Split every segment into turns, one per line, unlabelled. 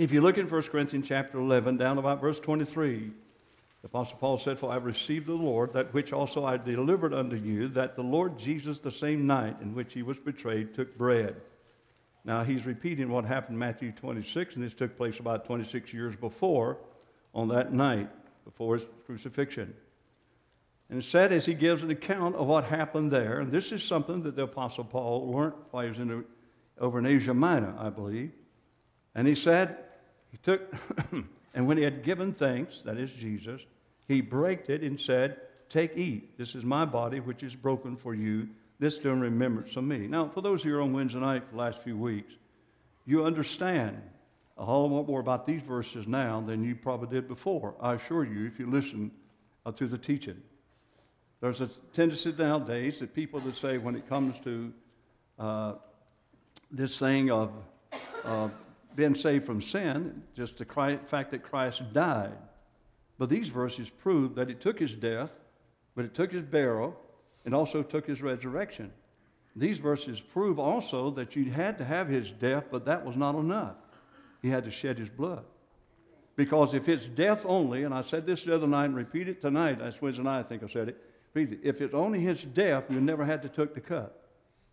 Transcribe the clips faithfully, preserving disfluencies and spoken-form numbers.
If you look in First Corinthians chapter eleven, down about verse twenty-three, the Apostle Paul said, "For I have received of the Lord that which also I delivered unto you, that the Lord Jesus, the same night in which he was betrayed, took bread." Now he's repeating what happened in Matthew twenty-six, and this took place about twenty-six years before, on that night, before his crucifixion. And it's said as he gives an account of what happened there, and this is something that the Apostle Paul learned while he was in the, over in Asia Minor, I believe. And he said, he took, and when he had given thanks, that is Jesus, he brake it and said, "Take, eat. This is my body, which is broken for you. This do in remembrance of me." Now, for those here on Wednesday night for the last few weeks, you understand a whole lot more about these verses now than you probably did before, I assure you, if you listen uh, to the teaching. There's a tendency nowadays that people that say when it comes to uh, this thing of uh, being saved from sin, just the Christ, fact that Christ died. But these verses prove that it took his death, but it took his burial, and also took his resurrection. These verses prove also that you had to have his death, but that was not enough. He had to shed his blood. Because if it's death only, and I said this the other night and repeat it tonight, that's Wednesday night I think I said it, if it's only his death, you never had to took the cut.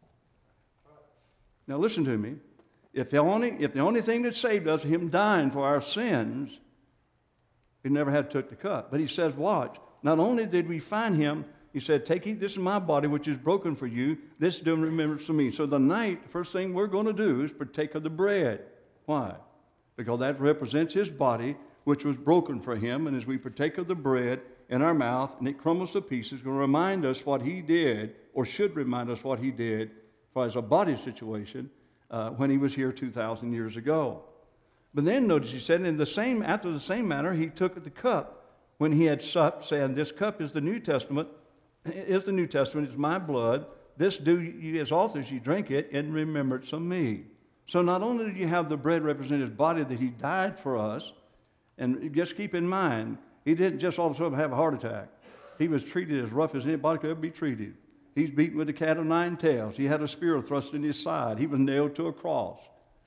Now listen to me. If the only, if the only thing that saved us, him dying for our sins, he never had to took the cut. But he says, watch, not only did we find him, he said, "Take, eat, this is my body, which is broken for you. This do in remembrance of me." So the night, the first thing we're going to do is partake of the bread. Why? Because that represents his body, which was broken for him. And as we partake of the bread in our mouth, and it crumbles to pieces, it's going to remind us what he did, or should remind us what he did, for as a body situation, uh, when he was here two thousand years ago. But then notice he said, in the same, after the same manner, he took the cup when he had supped, saying, "This cup is the New Testament, is the New Testament, it's my blood. This do you as often as you drink it in remembrance of me." So not only did you have the bread represent his body that he died for us, and just keep in mind, he didn't just all of a sudden have a heart attack. He was treated as rough as anybody could ever be treated. He's beaten with a cat of nine tails. He had a spear thrust in his side. He was nailed to a cross.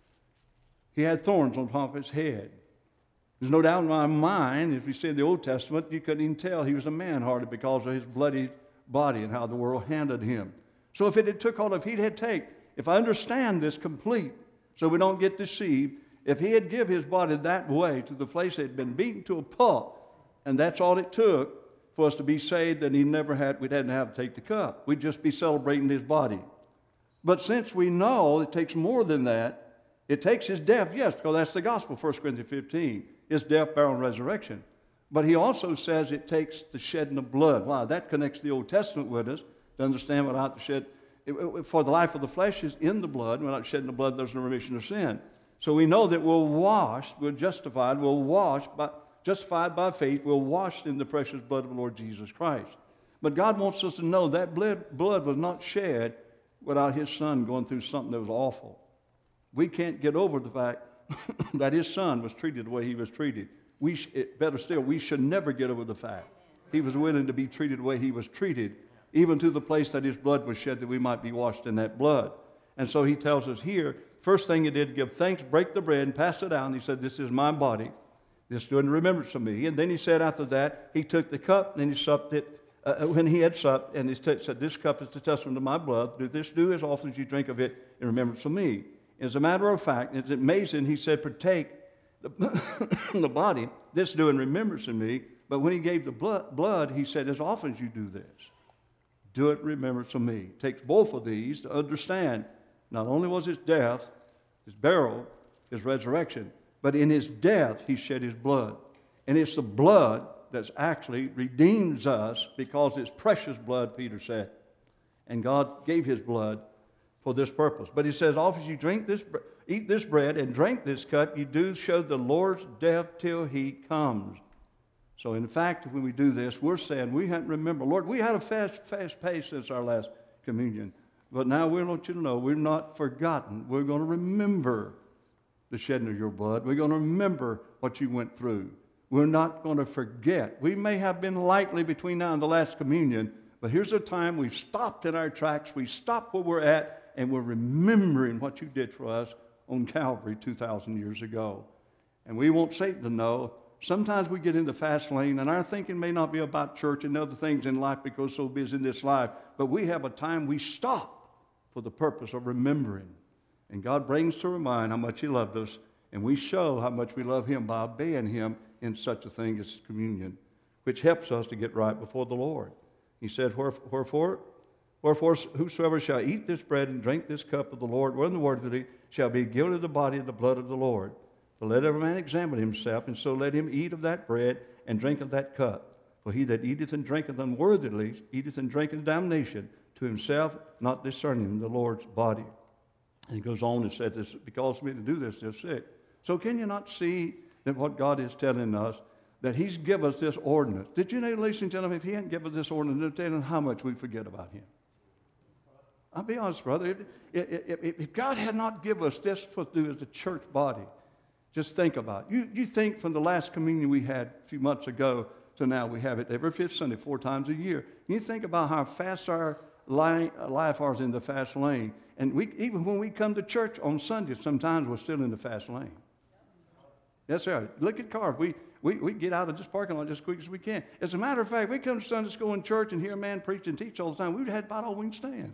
He had thorns on top of his head. There's no doubt in my mind, if we see in the Old Testament, you couldn't even tell he was a man-hearted because of his bloody body and how the world handled him. So if it had took all of he'd had take, if I understand this complete, so we don't get deceived, if he had give his body that way to the place that had been beaten to a pulp, and that's all it took for us to be saved, then he never had, we'd had to have to take the cup. We'd just be celebrating his body. But since we know it takes more than that, it takes his death, yes, because that's the gospel, First Corinthians fifteen, his death, burial, and resurrection. But he also says it takes the shedding of blood. Wow, that connects the Old Testament with us to understand without the shed, for the life of the flesh is in the blood, and without shedding the blood, there's no remission of sin. So we know that we're washed, we're justified, we're washed, by, justified by faith, we're washed in the precious blood of the Lord Jesus Christ. But God wants us to know that blood, blood was not shed without his son going through something that was awful. We can't get over the fact that his son was treated the way he was treated. We sh- it, better still, we should never get over the fact he was willing to be treated the way he was treated, even to the place that his blood was shed that we might be washed in that blood. And so he tells us here, first thing he did, give thanks, break the bread, and pass it out. And he said, "This is my body. This do in remembrance of me." And then he said after that, he took the cup, and he supped it. Uh, when he had supped, and he t- said, "This cup is the testament of my blood. Do this do as often as you drink of it in remembrance of me." As a matter of fact, it's amazing, he said, "Partake the, the body, this do in remembrance of me." But when he gave the blood, blood, he said, "As often as you do this, do it in remembrance of me." It takes both of these to understand not only was his death, his burial, his resurrection, but in his death he shed his blood. And it's the blood that actually redeems us, because it's precious blood, Peter said. And God gave his blood for this purpose. But he says, "Often as you drink this, eat this bread and drink this cup, you do show the Lord's death till he comes." So in fact, when we do this, we're saying we have to remember, Lord, we had a fast, fast pace since our last communion. But now we want you to know we're not forgotten. We're going to remember the shedding of your blood. We're going to remember what you went through. We're not going to forget. We may have been lightly between now and the last communion, but here's a time we've stopped in our tracks. We stopped where we're at, and we're remembering what you did for us on Calvary two thousand years ago. And we want Satan to know. Sometimes we get in the fast lane, and our thinking may not be about church and other things in life because we're so busy in this life, but we have a time we stop for the purpose of remembering. And God brings to our mind how much He loved us, and we show how much we love Him by obeying Him in such a thing as communion, which helps us to get right before the Lord. He said, Wherefore, wherefore whosoever shall eat this bread and drink this cup of the Lord worthily shall be guilty of the body and the blood of the Lord. But let every man examine himself, and so let him eat of that bread and drink of that cup. For he that eateth and drinketh unworthily eateth and drinketh damnation to himself, not discerning the Lord's body. And he goes on and says, this, because of me to do this, they're sick. So can you not see that what God is telling us, that He's given us this ordinance? Did you know, ladies and gentlemen, if He hadn't given us this ordinance, it's telling how much we forget about Him. I'll be honest, brother. If, if, if, if God had not given us this for to do as a church body, just think about it. You, you think from the last communion we had a few months ago to now we have it every fifth Sunday, four times a year. You think about how fast our life is in the fast lane. And we, even when we come to church on Sunday, sometimes we're still in the fast lane. Yes, sir. Look at cars. We, we, we get out of this parking lot just as quick as we can. As a matter of fact, we come to Sunday school and church and hear a man preach and teach all the time. We've had about all we can stand.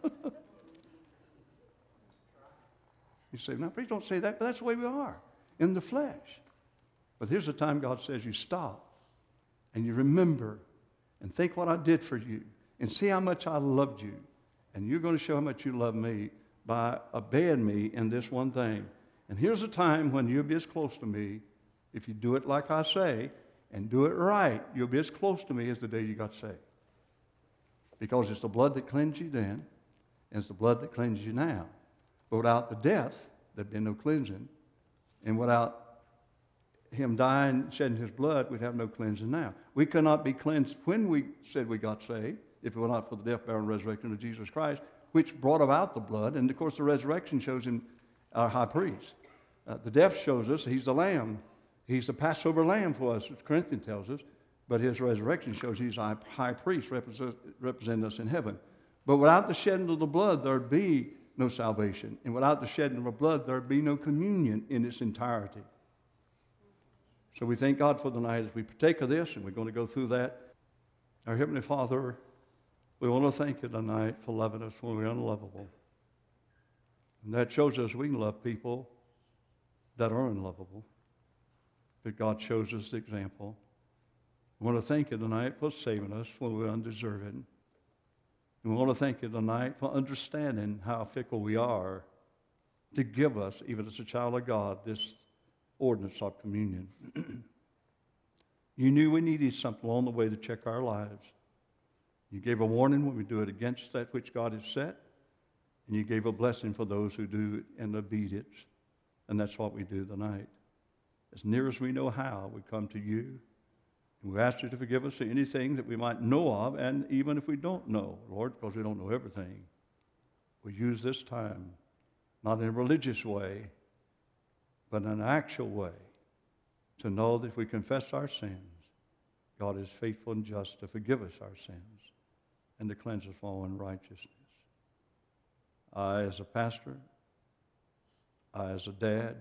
You say, now, please don't say that, but that's the way we are. In the flesh. But here's the time God says you stop and you remember and think what I did for you and see how much I loved you. And you're going to show how much you love me by obeying me in this one thing. And here's a time when you'll be as close to me if you do it like I say and do it right. You'll be as close to me as the day you got saved. Because it's the blood that cleansed you then and it's the blood that cleanses you now. But without the death, there'd been no cleansing. And without Him dying, shedding His blood, we'd have no cleansing now. We could not be cleansed when we said we got saved, if it were not for the death, burial, and resurrection of Jesus Christ, which brought about the blood. And, of course, the resurrection shows Him our high priest. Uh, the death shows us He's the Lamb. He's the Passover Lamb for us, as Corinthians tells us. But His resurrection shows He's our high priest, represent, representing us in heaven. But without the shedding of the blood, there'd be no salvation. And without the shedding of blood, there'd be no communion in its entirety. So we thank God for the night as we partake of this, and we're going to go through that. Our Heavenly Father, we want to thank You tonight for loving us when we're unlovable. And that shows us we can love people that are unlovable. But God shows us the example. We want to thank You tonight for saving us when we're undeserving. And we want to thank You tonight for understanding how fickle we are to give us, even as a child of God, this ordinance of communion. You knew we needed something along the way to check our lives. You gave a warning when we do it against that which God has set, and You gave a blessing for those who do it in obedience. And that's what we do tonight. As near as we know how, we come to You. And we ask You to forgive us for anything that we might know of, and even if we don't know, Lord, because we don't know everything. We use this time, not in a religious way, but in an actual way, to know that if we confess our sins, God is faithful and just to forgive us our sins and to cleanse us from all unrighteousness. I, as a pastor, I, as a dad,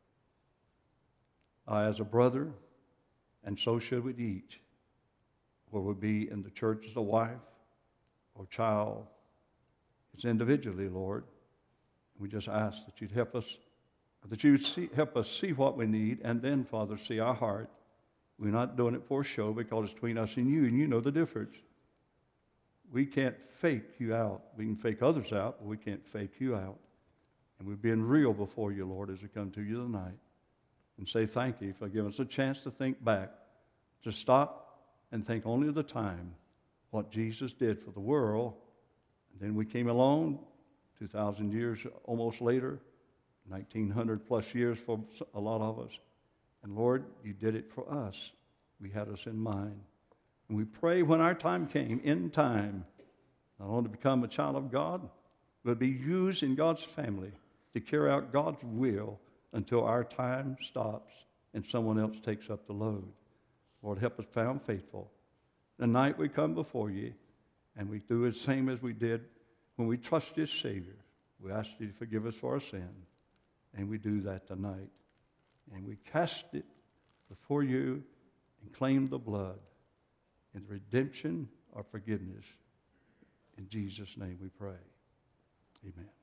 I, as a brother, and so should we each, whether we be in the church as a wife or child, as individually, Lord. We just ask that You'd help us, that You'd see, help us see what we need, and then, Father, see our heart. We're not doing it for show because it's between us and You, and You know the difference. We can't fake You out. We can fake others out, but we can't fake You out. And we're being real before You, Lord, as we come to You tonight. And say thank You for giving us a chance to think back, to stop and think only of the time what Jesus did for the world. And then we came along two thousand years almost later, nineteen hundred plus years for a lot of us. And Lord, You did it for us. We had us in mind. And we pray when our time came, in time, not only to become a child of God, but be used in God's family to carry out God's will until our time stops and someone else takes up the load. Lord, help us found faithful. Tonight we come before You, and we do the same as we did when we trusted Savior. We ask You to forgive us for our sin, and we do that tonight. And we cast it before you and claim the blood and the redemption or forgiveness. In Jesus' name we pray. Amen.